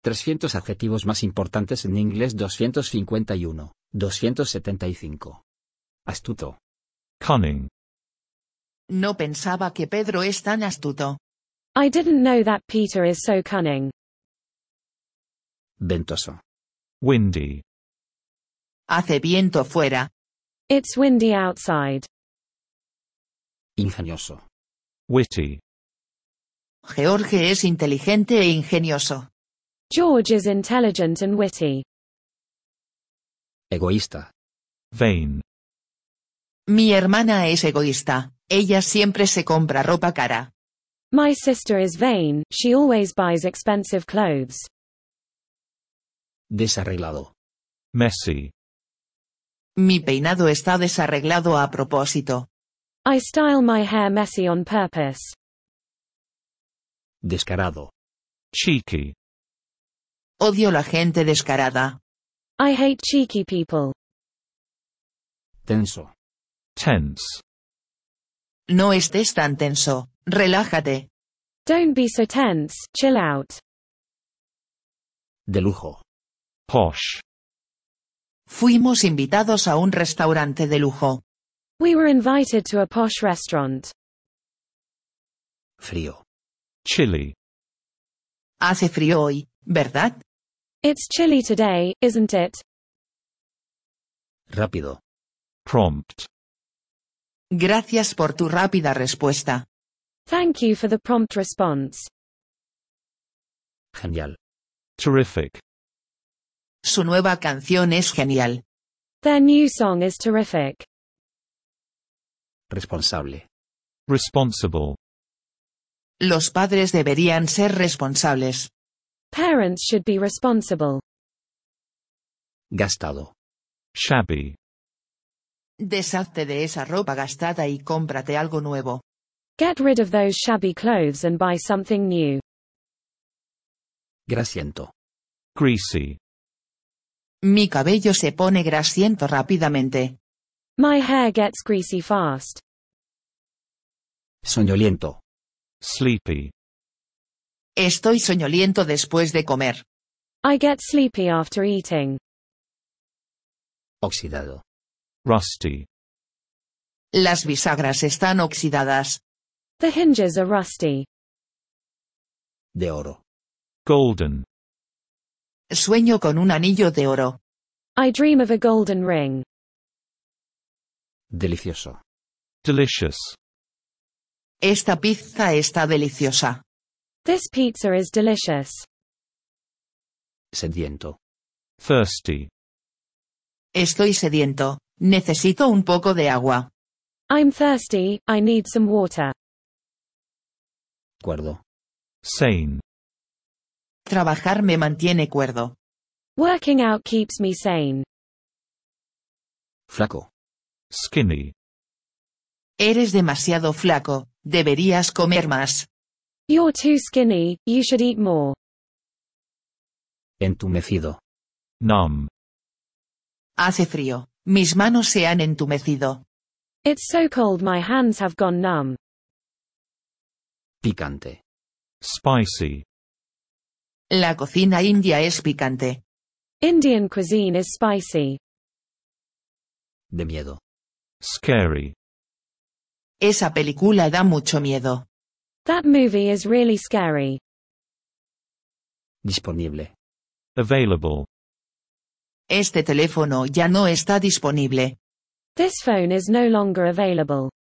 300 adjetivos más importantes en inglés 251, 275. Astuto. Cunning. No pensaba que Pedro es tan astuto. I didn't know that Peter is so cunning. Ventoso. Windy. Hace viento fuera. It's windy outside. Ingenioso. Witty. George es inteligente e ingenioso. George is intelligent and witty. Egoísta. Vain. Mi hermana es egoísta. Ella siempre se compra ropa cara. My sister is vain, she always buys expensive clothes. Desarreglado. Messy. Mi peinado está desarreglado a propósito. I style my hair messy on purpose. Descarado. Cheeky. Odio la gente descarada. I hate cheeky people. Tenso. Tense. No estés tan tenso. Relájate. Don't be so tense, chill out. De lujo. Posh. Fuimos invitados a un restaurante de lujo. We were invited to a posh restaurant. Frío. Chilly. Hace frío hoy, ¿verdad? It's chilly today, isn't it? Rápido. Prompt. Gracias por tu rápida respuesta. Thank you for the prompt response. Genial. Terrific. Su nueva canción es genial. Their new song is terrific. Responsable. Responsible. Los padres deberían ser responsables. Parents should be responsible. Gastado. Shabby. Deshazte de esa ropa gastada y cómprate algo nuevo. Get rid of those shabby clothes and buy something new. Grasiento. Greasy. Mi cabello se pone grasiento rápidamente. My hair gets greasy fast. Soñoliento. Sleepy. Estoy soñoliento después de comer. I get sleepy after eating. Oxidado. Rusty. Las bisagras están oxidadas. The hinges are rusty. De oro. Golden. Sueño con un anillo de oro. I dream of a golden ring. Delicioso. Delicious. Esta pizza está deliciosa. This pizza is delicious. Sediento. Thirsty. Estoy sediento. Necesito un poco de agua. I'm thirsty, I need some water. Cuerdo. Sane. Trabajar me mantiene cuerdo. Working out keeps me sane. Flaco. Skinny. Eres demasiado flaco. Deberías comer más. You're too skinny, you should eat more. Entumecido. Numb. Hace frío. Mis manos se han entumecido. It's so cold my hands have gone numb. Picante. Spicy. La cocina india es picante. Indian cuisine is spicy. De miedo. Scary. Esa película da mucho miedo. That movie is really scary. Disponible. Available. Este teléfono ya no está disponible. This phone is no longer available.